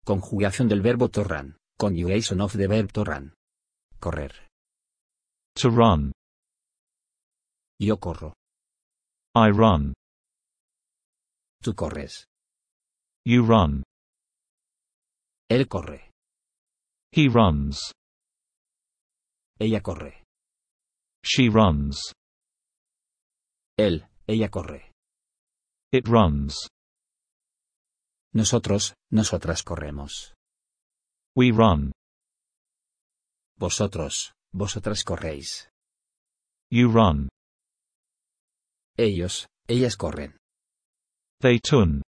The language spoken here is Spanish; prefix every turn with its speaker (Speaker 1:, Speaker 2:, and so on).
Speaker 1: Conjugación del verbo to run. Conjugation of the verb to run. Correr.
Speaker 2: To run.
Speaker 1: Yo corro.
Speaker 2: I run.
Speaker 1: Tú corres.
Speaker 2: You run.
Speaker 1: Él corre.
Speaker 2: He runs.
Speaker 1: Ella corre.
Speaker 2: She runs.
Speaker 1: Ella corre.
Speaker 2: It runs.
Speaker 1: Nosotros, nosotras corremos.
Speaker 2: We run.
Speaker 1: Vosotros, vosotras corréis.
Speaker 2: You run.
Speaker 1: Ellos, ellas corren.
Speaker 2: They tun.